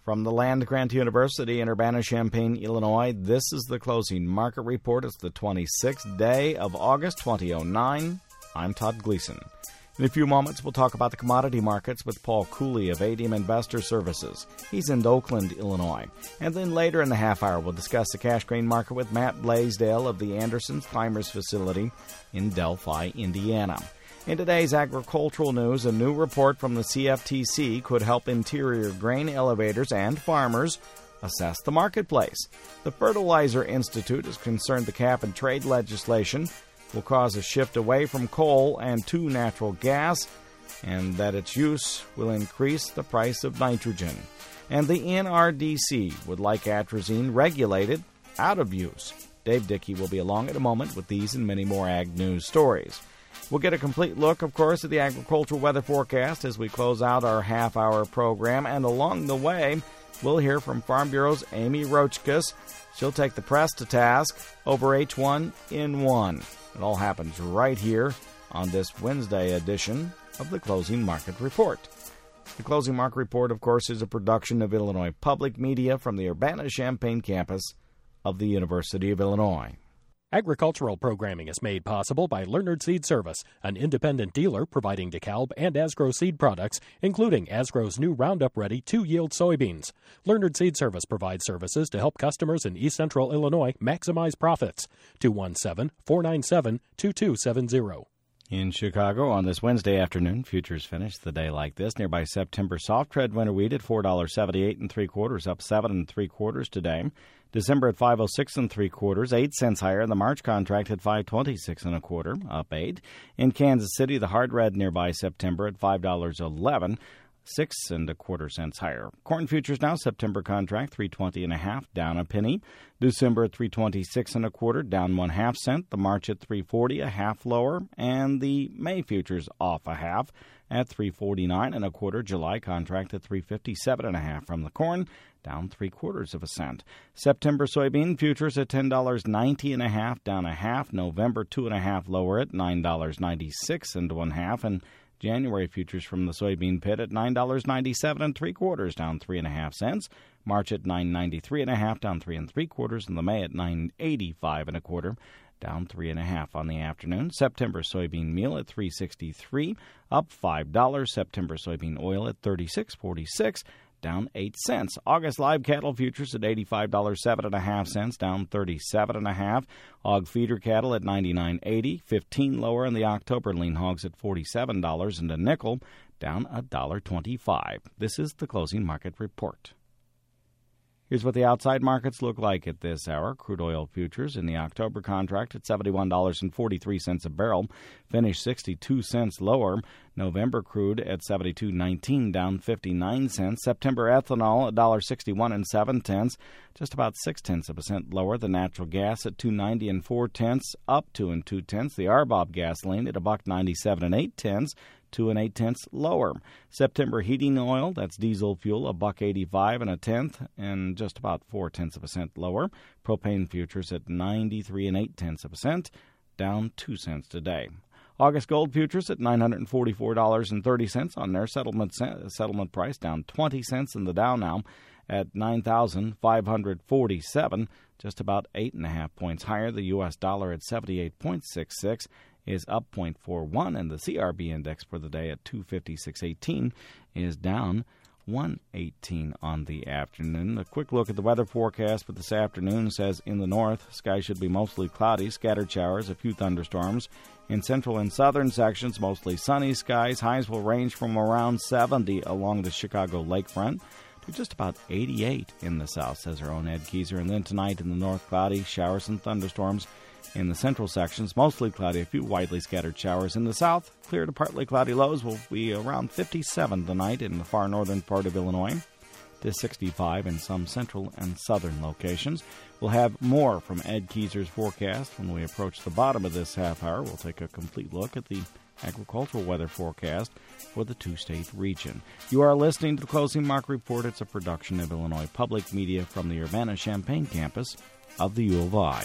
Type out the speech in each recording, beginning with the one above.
From the Land-Grant University in Urbana-Champaign, Illinois, this is the Closing Market Report. It's the 26th day of August 2009. I'm Todd Gleason. In a few moments, we'll talk about the commodity markets with Paul Cooley of ADM Investor Services. He's in Oakland, Illinois. And then later in the half hour, we'll discuss the cash grain market with Matt Blaisdell of the Anderson's Climbers facility in Delphi, Indiana. In today's agricultural news, a new report from the CFTC could help interior grain elevators and farmers assess the marketplace. The Fertilizer Institute is concerned the cap-and-trade legislation will cause a shift away from coal and to natural gas, and that its use will increase the price of nitrogen. And the NRDC would like atrazine regulated out of use. Dave Dickey will be along in a moment with these and many more ag news stories. We'll get a complete look, of course, at the agricultural weather forecast as we close out our half-hour program. And along the way, we'll hear from Farm Bureau's Amy Roachkus. She'll take the press to task over H1N1. It all happens right here on this Wednesday edition of the Closing Market Report. The Closing Market Report, of course, is a production of Illinois Public Media from the Urbana-Champaign campus of the University of Illinois. Agricultural programming is made possible by Leonard Seed Service, an independent dealer providing DeKalb and Asgrow seed products, including Asgrow's new Roundup Ready 2-yield soybeans. Leonard Seed Service provides services to help customers in East Central Illinois maximize profits. 217-497-2270. In Chicago, on this Wednesday afternoon, futures finished the day like this. Nearby September soft tread winter wheat at $4.78 3/4, up 7 3/4 today. December at $5.06 3/4, 8 cents higher. The March contract at $5.26 1/4, up 8. In Kansas City, the hard red nearby September at $5.11. 6 1/4 cents higher. Corn futures now, September contract $3.20 1/2, down a penny. December at $3.26 1/4, down 1/2 cent. The March at $3.40, a half lower, and the May futures off a half at $3.49 1/4. July contract at $3.57 1/2 from the corn, down 3/4 cent. September soybean futures at $10.90 1/2, down a half. November 2 1/2 lower at $9.96 1/2, and January futures from the soybean pit at $9.97 3/4, down 3.5 cents. March at $9.93 1/2, down 3 3/4, and the May at $9.85 1/4, down 3.5 on the afternoon. September soybean meal at $3.63, up $5. September soybean oil at $36.46, down 8 cents. August live cattle futures at $85.07 1/2, down 37 1/2. Hog feeder cattle at $99.80, 15 lower, and the October lean hogs at $47 and a nickel, down $1.25. This is the Closing Market Report. Here's what the outside markets look like at this hour. Crude oil futures in the October contract at $71.43 a barrel, finished 62 cents lower. November crude at $72.19, down 59 cents. September ethanol $1.61 7/10, just about 0.6% lower. The natural gas at $2.90 4/10, up 2 2/10. The RBOB gasoline at $1.97 8/10. 2 8/10 lower. September heating oil, that's diesel fuel, $1.85 1/10, and just about 0.4% lower. Propane futures at 93 8/10%, down 2 cents today. August gold futures at $944.30 on their settlement price, down 20 cents in the Dow now at 9,547, just about 8.5 points higher. The U.S. dollar at 78.66 is up 0.41, and the CRB index for the day at 256.18 is down 118 on the afternoon. A quick look at the weather forecast for this afternoon says in the north, skies should be mostly cloudy, scattered showers, a few thunderstorms. In central and southern sections, mostly sunny skies. Highs will range from around 70 along the Chicago lakefront to just about 88 in the south, says our own Ed Keyser. And then tonight in the north, cloudy, showers and thunderstorms. In the central sections, mostly cloudy, a few widely scattered showers. In the south, clear to partly cloudy lows will be around 57 tonight in the far northern part of Illinois, to 65 in some central and southern locations. We'll have more from Ed Keyser's forecast when we approach the bottom of this half hour. We'll take a complete look at the agricultural weather forecast for the two-state region. You are listening to the Closing Market Report. It's a production of Illinois Public Media from the Urbana-Champaign campus of the U of I.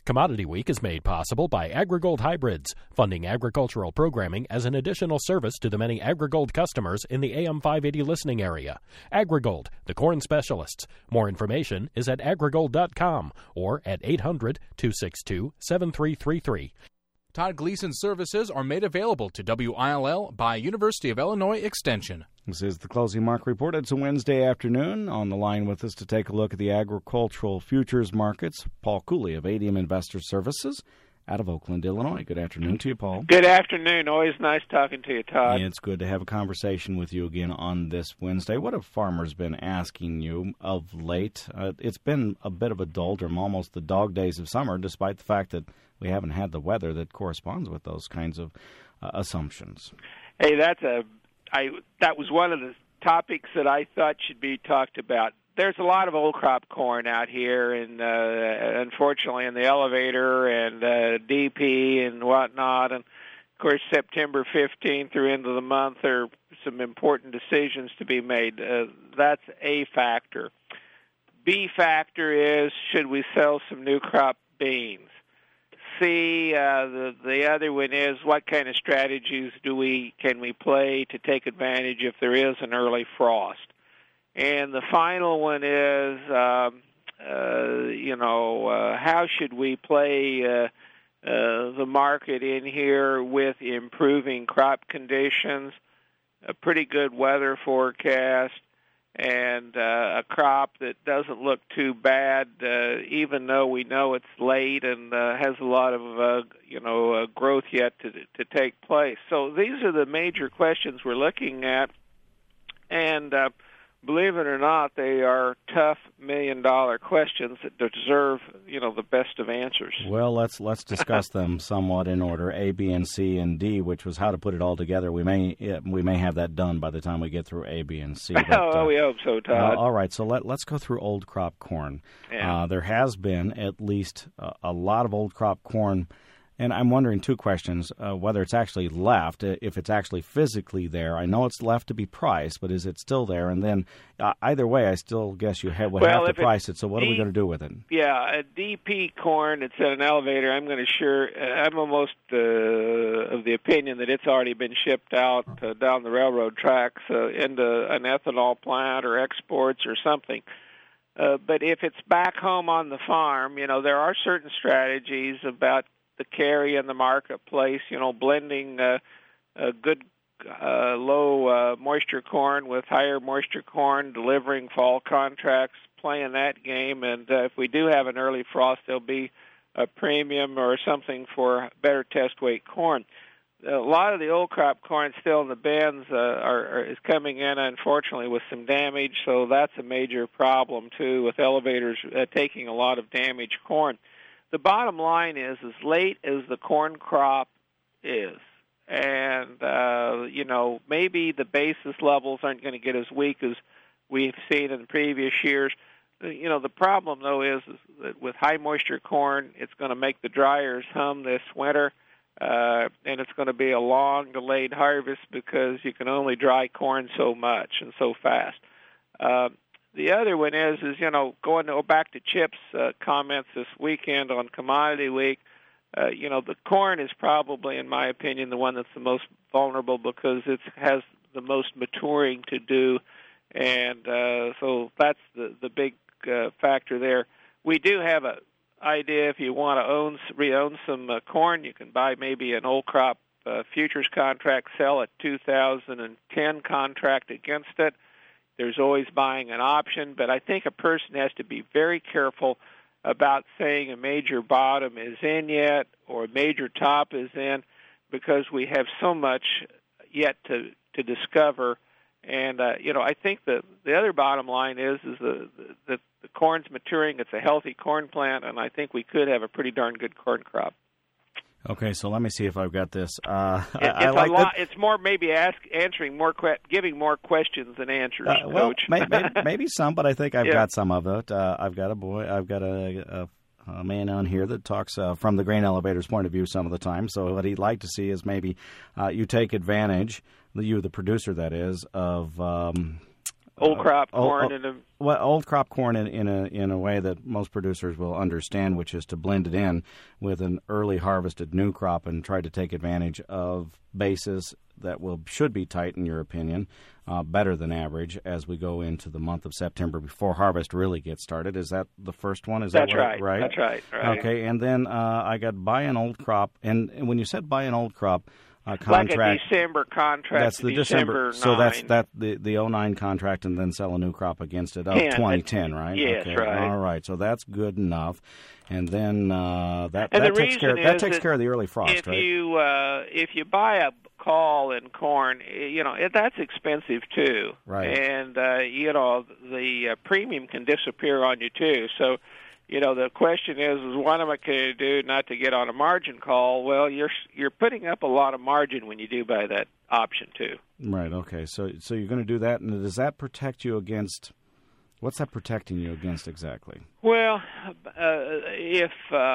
Commodity Week is made possible by AgriGold Hybrids, funding agricultural programming as an additional service to the many AgriGold customers in the AM 580 listening area. AgriGold, the corn specialists. More information is at agrigold.com or at 800-262-7333. Todd Gleason services are made available to WILL by University of Illinois Extension. This is the Closing Market Report. It's a Wednesday afternoon. On the line with us to take a look at the agricultural futures markets, Paul Cooley of ADM Investor Services out of Oakland, Illinois. Good afternoon to you, Paul. Good afternoon. Always nice talking to you, Todd. It's good to have a conversation with you again on this Wednesday. What have farmers been asking you of late? It's been a bit of a doldrum, almost the dog days of summer, despite the fact that we haven't had the weather that corresponds with those kinds of assumptions. Hey, that was one of the topics that I thought should be talked about. There's a lot of old crop corn out here, and unfortunately in the elevator and DP and whatnot. And, of course, September 15th through end of the month, there are some important decisions to be made. That's a factor. B factor is, should we sell some new crop beans? C, the other one is, what kind of strategies can we play to take advantage if there is an early frost? And the final one is, how should we play the market in here with improving crop conditions, a pretty good weather forecast, and a crop that doesn't look too bad, even though we know it's late and has a lot of growth yet to take place. So these are the major questions we're looking at, and believe it or not, they are tough million-dollar questions that deserve, the best of answers. Well, let's discuss them somewhat in order. A, B, and C, and D, which was how to put it all together. We may have that done by the time we get through A, B, and C. But, we hope so, Todd. All right, so let's go through old crop corn. Yeah. There has been at least a lot of old crop corn. And I'm wondering two questions, whether it's actually left, if it's actually physically there. I know it's left to be priced, but is it still there? And then either way, I still guess you would have to price it. So what are we going to do with it? Yeah, a DP corn, it's at an elevator. I'm almost of the opinion that it's already been shipped out down the railroad tracks into an ethanol plant or exports or something. But if it's back home on the farm, there are certain strategies about the carry in the marketplace, blending good low moisture corn with higher moisture corn, delivering fall contracts, playing that game. And if we do have an early frost, there'll be a premium or something for better test weight corn. A lot of the old crop corn still in the bins is coming in, unfortunately, with some damage. So that's a major problem, too, with elevators taking a lot of damaged corn. The bottom line is, as late as the corn crop is, and, maybe the basis levels aren't going to get as weak as we've seen in previous years. The problem, though, is that with high moisture corn, it's going to make the dryers hum this winter, and it's going to be a long, delayed harvest because you can only dry corn so much and so fast. The other one is going to go back to Chip's comments this weekend on Commodity Week. The corn is probably, in my opinion, the one that's the most vulnerable because it has the most maturing to do, and so that's the big factor there. We do have an idea if you want to re-own some corn, you can buy maybe an old crop futures contract, sell a 2010 contract against it. There's always buying an option, but I think a person has to be very careful about saying a major bottom is in yet or a major top is in because we have so much yet to discover. And, I think the other bottom line is that the corn's maturing. It's a healthy corn plant, and I think we could have a pretty darn good corn crop. Okay, so let me see if I've got this. It's more maybe giving more questions than answers, Coach. maybe some, but I think I've got some of it. I've got a man on here that talks from the grain elevator's point of view some of the time. So what he'd like to see is maybe you take advantage, the producer that is, of old crop corn in a... Well, old crop corn in a way that most producers will understand, which is to blend it in with an early harvested new crop and try to take advantage of basis that should be tight, in your opinion, better than average as we go into the month of September before harvest really gets started. Is that the first one? That's right. That's right. Okay, and then I got buy an old crop, and when you said buy an old crop, contract. Like a December contract. That's the December 9. So that's the 09 contract, and then sell a new crop against it of 2010, right? Yes, okay. right. All right. So that's good enough. And then that takes care of the early frost, right? If you buy a call in corn, that's expensive too, right? And the premium can disappear on you too. So, the question is what am I going to do not to get on a margin call? Well, you're putting up a lot of margin when you do buy that option too. Right. Okay. So you're going to do that, and does that protect you against? What's that protecting you against exactly? Well, if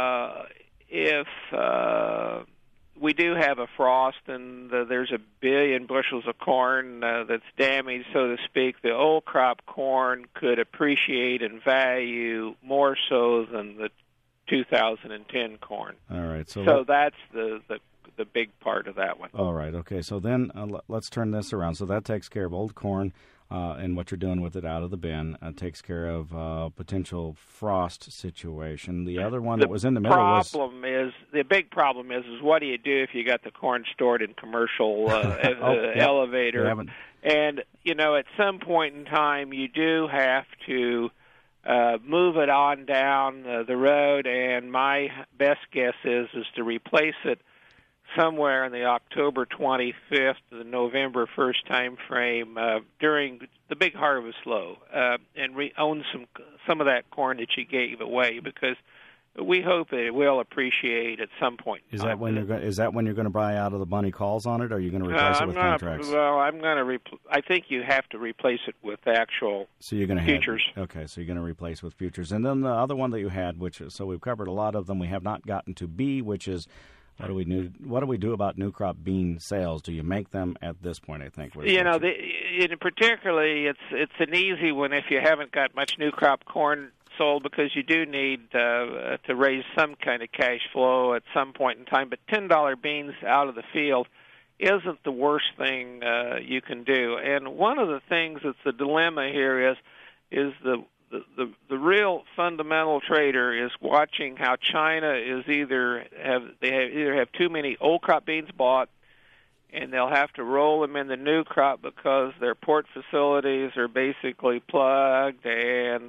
we do have a frost and there's 1 billion bushels of corn that's damaged, so to speak, the old crop corn could appreciate in value more so than the 2010 corn. All right. So that's the big part of that one. All right. Okay. So then let's turn this around. So that takes care of old corn. And what you're doing with it out of the bin takes care of potential frost situation. The other one that was in the middle the big problem is what do you do if you got the corn stored in commercial elevator? And at some point in time you do have to move it on down the road, and my best guess is to replace it somewhere in the October 25th to the November 1st time frame during the big harvest low, and own some of that corn that you gave away, because we hope that it will appreciate at some point. Is that when you're going to buy out of the bunny calls on it, or are you going to replace it with contracts? Well, I'm going to. I think you have to replace it with actual futures. Okay, so you're going to replace with futures, and then the other one that you had, so we've covered a lot of them. We have not gotten to B, which is. What do we do about new crop bean sales? Do you make them at this point? I think particularly it's an easy one if you haven't got much new crop corn sold, because you do need to raise some kind of cash flow at some point in time. But $10 beans out of the field isn't the worst thing you can do. And one of the things that's the dilemma here is the real fundamental trader is watching how China is either have too many old crop beans bought, and they'll have to roll them in the new crop because their port facilities are basically plugged, and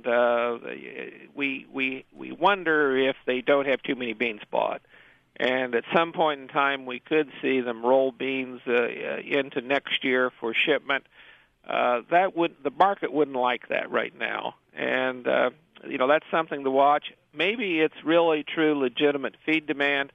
we wonder if they don't have too many beans bought. And at some point in time, we could see them roll beans into next year for shipment. The market wouldn't like that right now, and that's something to watch. Maybe it's really true legitimate feed demand.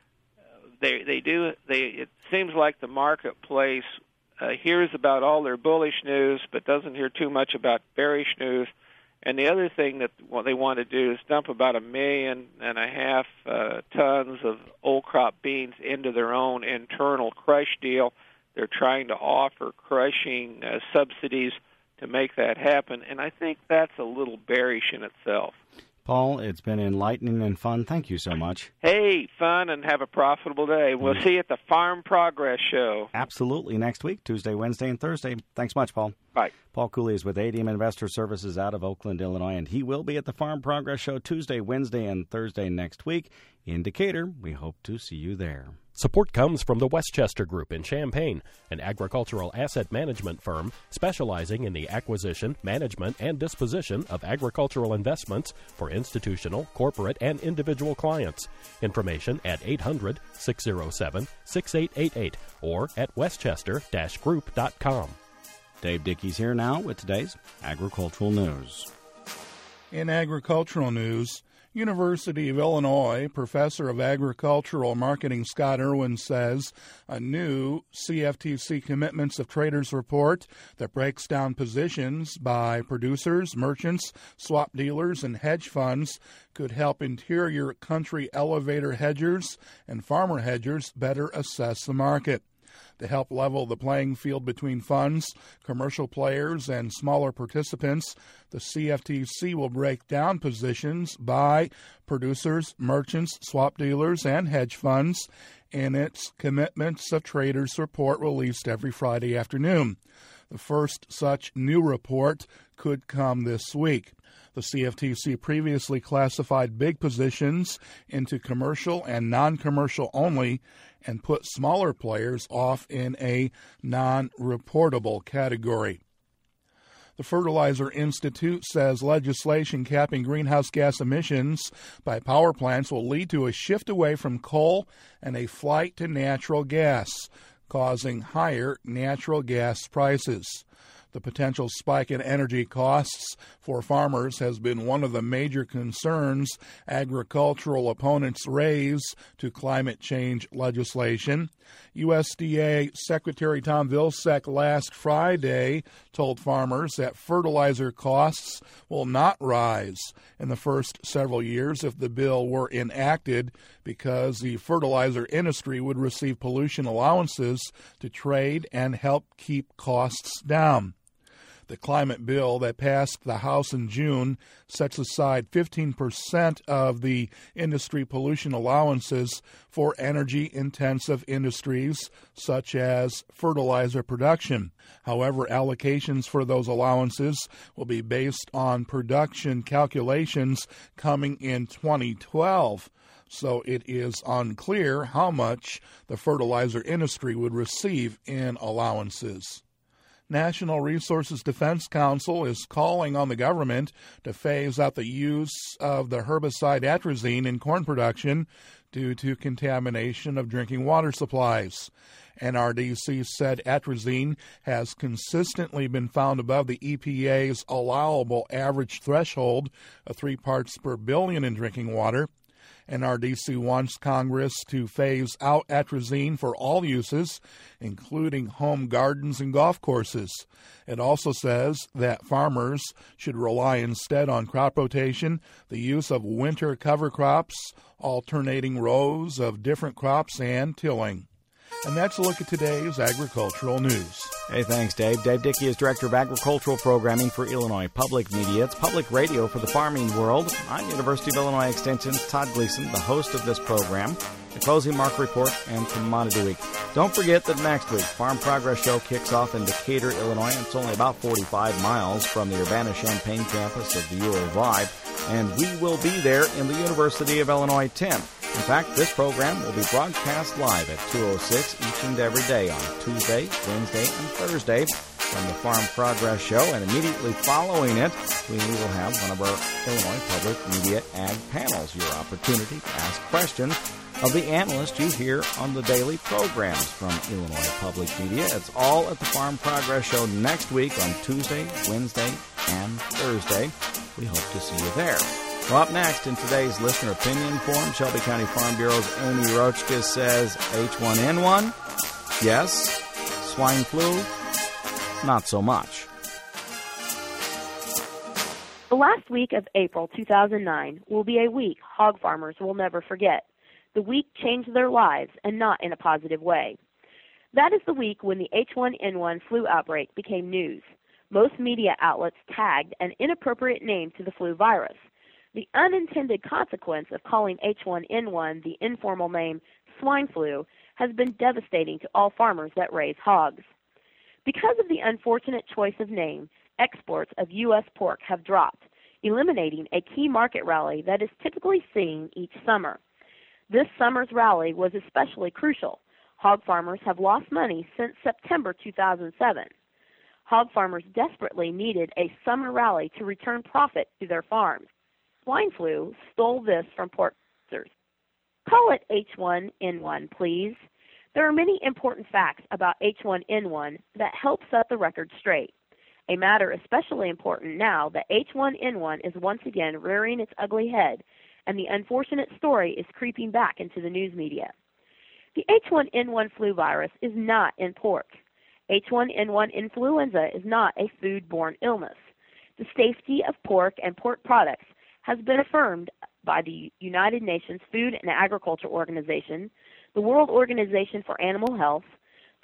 It seems like the marketplace hears about all their bullish news, but doesn't hear too much about bearish news. And the other thing that what they want to do is dump about 1.5 million tons of old crop beans into their own internal crush deal. They're trying to offer crushing subsidies to make that happen, and I think that's a little bearish in itself. Paul, it's been enlightening and fun. Thank you so much. Hey, fun, and have a profitable day. We'll see you at the Farm Progress Show. Absolutely, next week, Tuesday, Wednesday, and Thursday. Thanks much, Paul. Bye. Paul Cooley is with ADM Investor Services out of Oakland, Illinois, and he will be at the Farm Progress Show Tuesday, Wednesday, and Thursday next week. In Decatur, we hope to see you there. Support comes from the Westchester Group in Champaign, an agricultural asset management firm specializing in the acquisition, management, and disposition of agricultural investments for institutional, corporate, and individual clients. Information at 800-607-6888 or at westchester-group.com. Dave Dickey's here now with today's agricultural news. In agricultural news, University of Illinois professor of agricultural marketing Scott Irwin says a new CFTC Commitments of Traders report that breaks down positions by producers, merchants, swap dealers, and hedge funds could help interior country elevator hedgers and farmer hedgers better assess the market. To help level the playing field between funds, commercial players, and smaller participants, the CFTC will break down positions by producers, merchants, swap dealers, and hedge funds in its Commitments of Traders report released every Friday afternoon. The first such new report could come this week. The CFTC previously classified big positions into commercial and non-commercial only and put smaller players off in a non-reportable category. The Fertilizer Institute says legislation capping greenhouse gas emissions by power plants will lead to a shift away from coal and a flight to natural gas, causing higher natural gas prices. The potential spike in energy costs for farmers has been one of the major concerns agricultural opponents raise to climate change legislation. USDA Secretary Tom Vilsack last Friday told farmers that fertilizer costs will not rise in the first several years if the bill were enacted because the fertilizer industry would receive pollution allowances to trade and help keep costs down. The climate bill that passed the House in June sets aside 15% of the industry pollution allowances for energy-intensive industries such as fertilizer production. However, allocations for those allowances will be based on production calculations coming in 2012. So it is unclear how much the fertilizer industry would receive in allowances. National Resources Defense Council is calling on the government to phase out the use of the herbicide atrazine in corn production due to contamination of drinking water supplies. NRDC said atrazine has consistently been found above the EPA's allowable average threshold of 3 parts per billion in drinking water. NRDC wants Congress to phase out atrazine for all uses, including home gardens and golf courses. It also says that farmers should rely instead on crop rotation, the use of winter cover crops, alternating rows of different crops, and tilling. And that's a look at today's agricultural news. Hey, thanks, Dave. Dave Dickey is Director of Agricultural Programming for Illinois Public Media. It's public radio for the farming world. I'm University of Illinois Extension's Todd Gleason, the host of this program, the Closing Market Report, and Commodity Week. Don't forget that next week, Farm Progress Show kicks off in Decatur, Illinois. It's only about 45 miles from the Urbana-Champaign campus of the U of I, and we will be there in the University of Illinois 10. In fact, this program will be broadcast live at 2:06 each and every day on Tuesday, Wednesday, and Thursday from the Farm Progress Show. And immediately following it, we will have one of our Illinois Public Media Ag panels, your opportunity to ask questions of the analysts you hear on the daily programs from Illinois Public Media. It's all at the Farm Progress Show next week on Tuesday, Wednesday, and Thursday. We hope to see you there. Well, up next in today's Listener Opinion Forum, Shelby County Farm Bureau's Amy Rochka says H1N1, yes. Swine flu, not so much. The last week of April 2009 will be a week hog farmers will never forget. The week changed their lives, and not in a positive way. That is the week when the H1N1 flu outbreak became news. Most media outlets tagged an inappropriate name to the flu virus. The unintended consequence of calling H1N1 the informal name swine flu has been devastating to all farmers that raise hogs. Because of the unfortunate choice of name, exports of U.S. pork have dropped, eliminating a key market rally that is typically seen each summer. This summer's rally was especially crucial. Hog farmers have lost money since September 2007. Hog farmers desperately needed a summer rally to return profit to their farms. Swine flu stole this from pork producers. Call it H1N1, please. There are many important facts about H1N1 that help set the record straight. A matter especially important now that H1N1 is once again rearing its ugly head, and the unfortunate story is creeping back into the news media. The H1N1 flu virus is not in pork. H1N1 influenza is not a food-borne illness. The safety of pork and pork products has been affirmed by the United Nations Food and Agriculture Organization, the World Organization for Animal Health,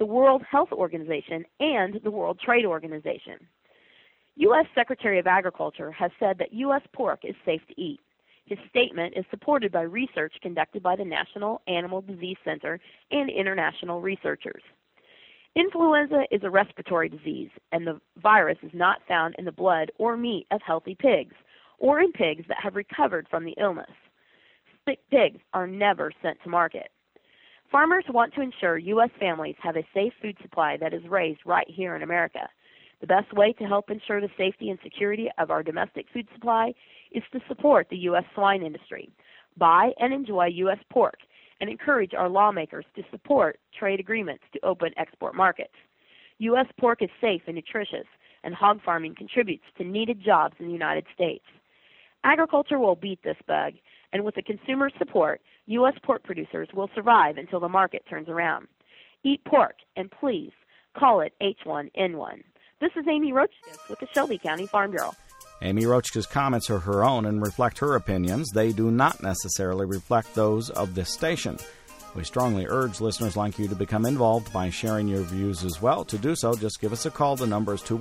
the World Health Organization, and the World Trade Organization. U.S. Secretary of Agriculture has said that U.S. pork is safe to eat. His statement is supported by research conducted by the National Animal Disease Center and international researchers. Influenza is a respiratory disease, and the virus is not found in the blood or meat of healthy pigs, or in pigs that have recovered from the illness. Sick pigs are never sent to market. Farmers want to ensure U.S. families have a safe food supply that is raised right here in America. The best way to help ensure the safety and security of our domestic food supply is to support the U.S. swine industry, buy and enjoy U.S. pork, and encourage our lawmakers to support trade agreements to open export markets. U.S. pork is safe and nutritious, and hog farming contributes to needed jobs in the United States. Agriculture will beat this bug, and with the consumer support, U.S. pork producers will survive until the market turns around. Eat pork, and please call it H1N1. This is Amy Roachkus with the Shelby County Farm Bureau. Amy Roachka's comments are her own and reflect her opinions. They do not necessarily reflect those of this station. We strongly urge listeners like you to become involved by sharing your views as well. To do so, just give us a call. The number is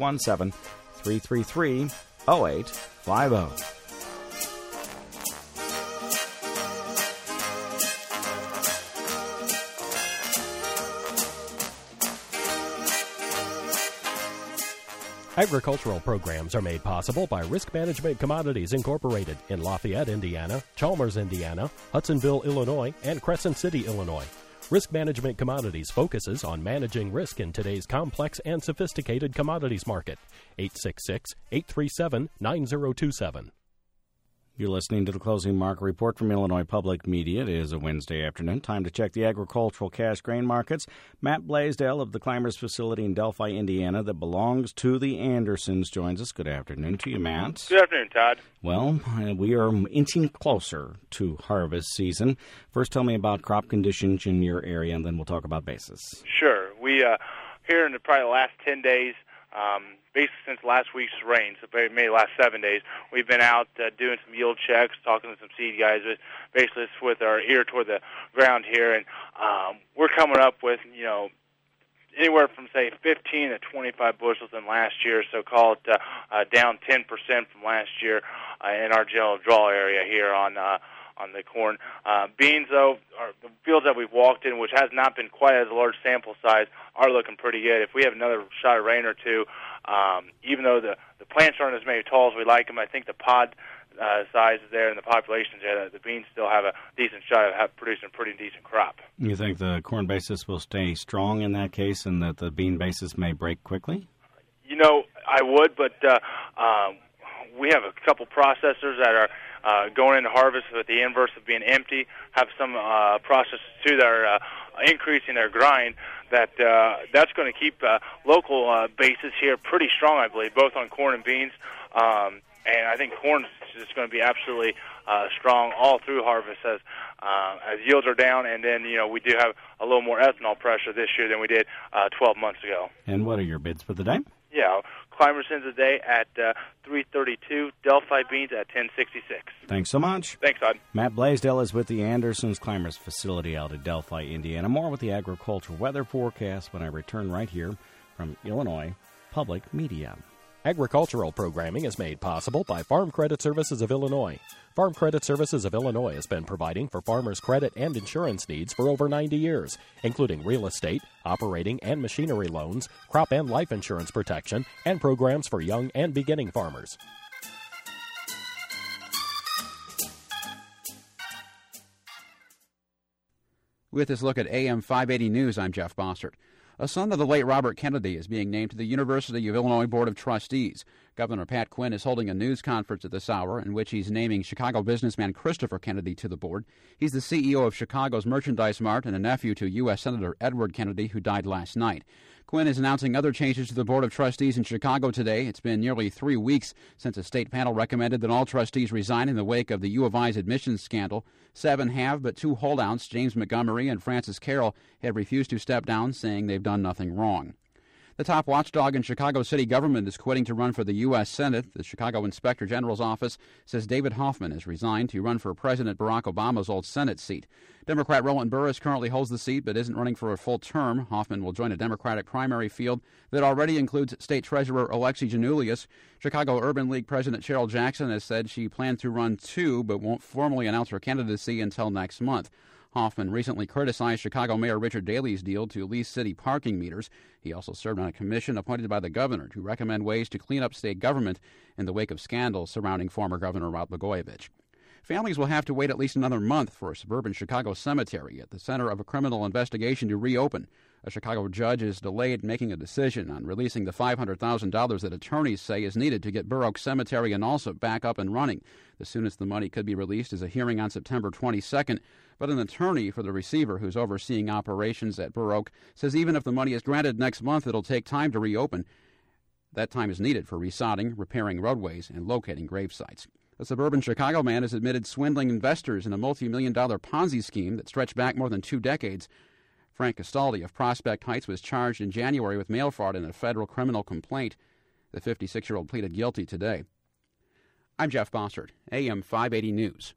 217-333-0850. Agricultural programs are made possible by Risk Management Commodities Incorporated in Lafayette, Indiana, Chalmers, Indiana, Hudsonville, Illinois, and Crescent City, Illinois. Risk Management Commodities focuses on managing risk in today's complex and sophisticated commodities market. 866-837-9027. You're listening to the Closing Market Report from Illinois Public Media. It is a Wednesday afternoon. Time to check the agricultural cash grain markets. Matt Blaisdell of the Climbers facility in Delphi, Indiana, that belongs to the Andersons, joins us. Good afternoon to you, Matt. Good afternoon, Todd. Well, we are inching closer to harvest season. First, tell me about crop conditions in your area, and then we'll talk about basis. Sure. We, here in probably the last 10 days, basically since last week's rain, so maybe the last 7 days, we've been out doing some yield checks, talking to some seed guys, basically with our ear toward the ground here, and we're coming up with, anywhere from, say, 15 to 25 bushels in last year, so call it down 10% from last year in our general draw area here on the corn. Beans, though, the fields that we've walked in, which has not been quite as a large sample size, are looking pretty good. If we have another shot of rain or two, even though the plants aren't as many tall as we like them, I think the pod size is there and the population is there, the beans still have a decent shot of producing a pretty decent crop. You think the corn basis will stay strong in that case and that the bean basis may break quickly? I would, but we have a couple processors that are going into harvest with the inverse of being empty, have some processes too that are increasing their grind, that's going to keep local basis here pretty strong, I believe, both on corn and beans. And I think corn is just going to be absolutely strong all through harvest as yields are down, and then we do have a little more ethanol pressure this year than we did 12 months ago. And what are your bids for the day? Yeah, Climbers ends the day at $3.32, Delphi beans at $10.66. Thanks so much. Thanks, Todd. Matt Blaisdell is with the Andersons Climbers facility out at Delphi, Indiana. More with the agricultural weather forecast when I return right here from Illinois Public Media. Agricultural programming is made possible by Farm Credit Services of Illinois. Farm Credit Services of Illinois has been providing for farmers' credit and insurance needs for over 90 years, including real estate, operating and machinery loans, crop and life insurance protection, and programs for young and beginning farmers. With this look at AM 580 News, I'm Jeff Bossert. A son of the late Robert Kennedy is being named to the University of Illinois Board of Trustees. Governor Pat Quinn is holding a news conference at this hour in which he's naming Chicago businessman Christopher Kennedy to the board. He's the CEO of Chicago's Merchandise Mart and a nephew to U.S. Senator Edward Kennedy, who died last night. Quinn is announcing other changes to the Board of Trustees in Chicago today. It's been nearly 3 weeks since a state panel recommended that all trustees resign in the wake of the U of I's admissions scandal. 7 have, but 2 holdouts, James Montgomery and Francis Carroll, have refused to step down, saying they've done nothing wrong. The top watchdog in Chicago city government is quitting to run for the U.S. Senate. The Chicago Inspector General's office says David Hoffman has resigned to run for President Barack Obama's old Senate seat. Democrat Roland Burris currently holds the seat but isn't running for a full term. Hoffman will join a Democratic primary field that already includes State Treasurer Alexi Janulius. Chicago Urban League President Cheryl Jackson has said she planned to run too but won't formally announce her candidacy until next month. Hoffman recently criticized Chicago Mayor Richard Daley's deal to lease city parking meters. He also served on a commission appointed by the governor to recommend ways to clean up state government in the wake of scandals surrounding former Governor Rod Blagojevich. Families will have to wait at least another month for a suburban Chicago cemetery at the center of a criminal investigation to reopen. A Chicago judge is delayed making a decision on releasing the $500,000 that attorneys say is needed to get Burr Oak Cemetery in Alsip back up and running. The soonest the money could be released is a hearing on September 22nd, but an attorney for the receiver who's overseeing operations at Burr Oak says even if the money is granted next month, it'll take time to reopen. That time is needed for resodding, repairing roadways, and locating grave sites. A suburban Chicago man has admitted swindling investors in a multi-million-dollar Ponzi scheme that stretched back more than 2 decades. Frank Castaldi of Prospect Heights was charged in January with mail fraud in a federal criminal complaint. The 56-year-old pleaded guilty today. I'm Jeff Bossert, AM 580 News.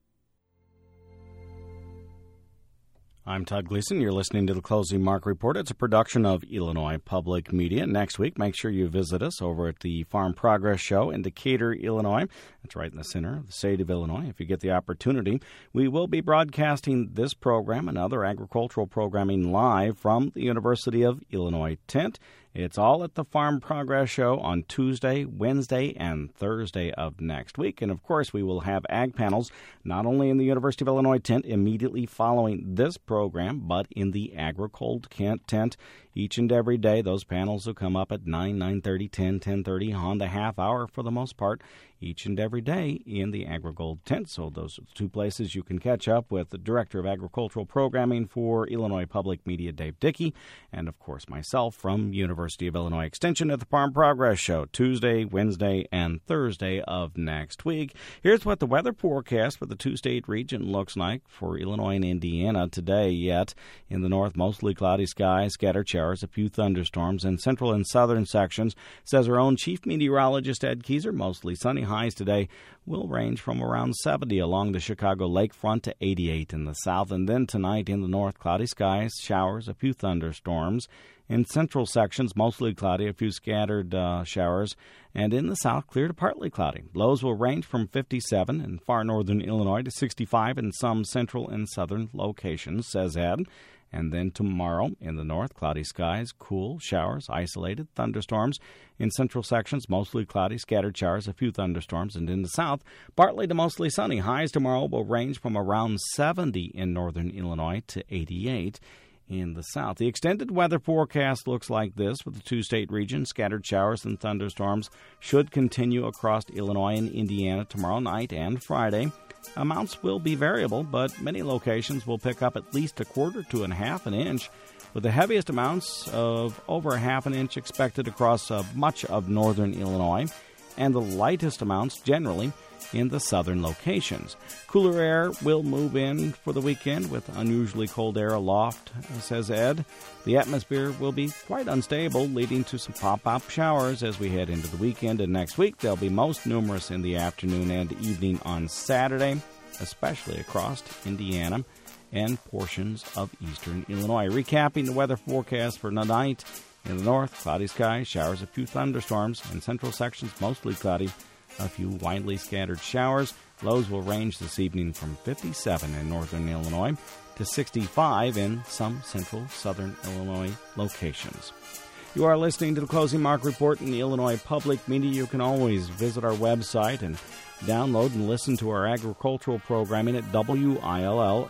I'm Todd Gleason. You're listening to the Closing Mark Report. It's a production of Illinois Public Media. Next week, make sure you visit us over at the Farm Progress Show in Decatur, Illinois. That's right in the center of the state of Illinois. If you get the opportunity, we will be broadcasting this program and other agricultural programming live from the University of Illinois tent. It's all at the Farm Progress Show on Tuesday, Wednesday, and Thursday of next week. And, of course, we will have ag panels not only in the University of Illinois tent immediately following this program, but in the Agricold tent each and every day. Those panels will come up at 9, 9:30, 10, 10:30 on the half hour for the most part each and every day in the Agricold tent. So those are the 2 places you can catch up with the Director of Agricultural Programming for Illinois Public Media, Dave Dickey, and, of course, myself from University of Illinois Extension at the Farm Progress Show, Tuesday, Wednesday, and Thursday of next week. Here's what the weather forecast for the 2-state region looks like for Illinois and Indiana today. Yet in the north, mostly cloudy skies, scattered showers, a few thunderstorms in central and southern sections. Says our own chief meteorologist Ed Keyser, mostly sunny. Highs today will range from around 70 along the Chicago lakefront to 88 in the south. And then tonight in the north, cloudy skies, showers, a few thunderstorms. In central sections, mostly cloudy, a few scattered showers. And in the south, clear to partly cloudy. Lows will range from 57 in far northern Illinois to 65 in some central and southern locations, says Ed. And then tomorrow, in the north, cloudy skies, cool, showers, isolated, thunderstorms. In central sections, mostly cloudy, scattered showers, a few thunderstorms. And in the south, partly to mostly sunny. Highs tomorrow will range from around 70 in northern Illinois to 88 in the south. The extended weather forecast looks like this with the 2-state region. Scattered showers and thunderstorms should continue across Illinois and Indiana tomorrow night and Friday. Amounts will be variable, but many locations will pick up at least a quarter to a half an inch, with the heaviest amounts of over a half an inch expected across much of northern Illinois, and the lightest amounts generally in the southern locations. Cooler air will move in for the weekend with unusually cold air aloft, says Ed. The atmosphere will be quite unstable, leading to some pop-up showers as we head into the weekend. And next week, they'll be most numerous in the afternoon and evening on Saturday, especially across Indiana and portions of eastern Illinois. Recapping the weather forecast for tonight: in the north, cloudy skies, showers, a few thunderstorms. In central sections, mostly cloudy, a few widely scattered showers. Lows will range this evening from 57 in northern Illinois to 65 in some central southern Illinois locations. You are listening to the Closing Mark Report in the Illinois Public Media. You can always visit our website and download and listen to our agricultural programming at willag.org.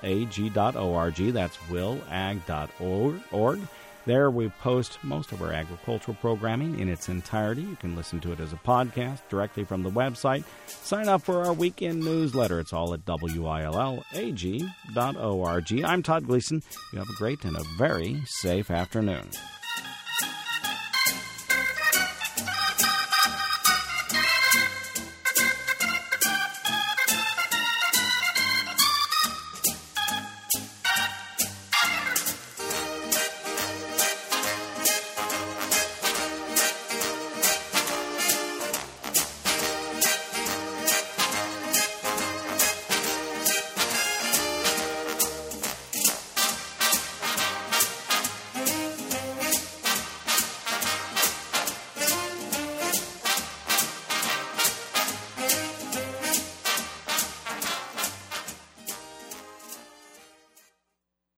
That's willag.org. There we post most of our agricultural programming in its entirety. You can listen to it as a podcast directly from the website. Sign up for our weekend newsletter. It's all at willag.org. I'm Todd Gleason. You have a great and a very safe afternoon.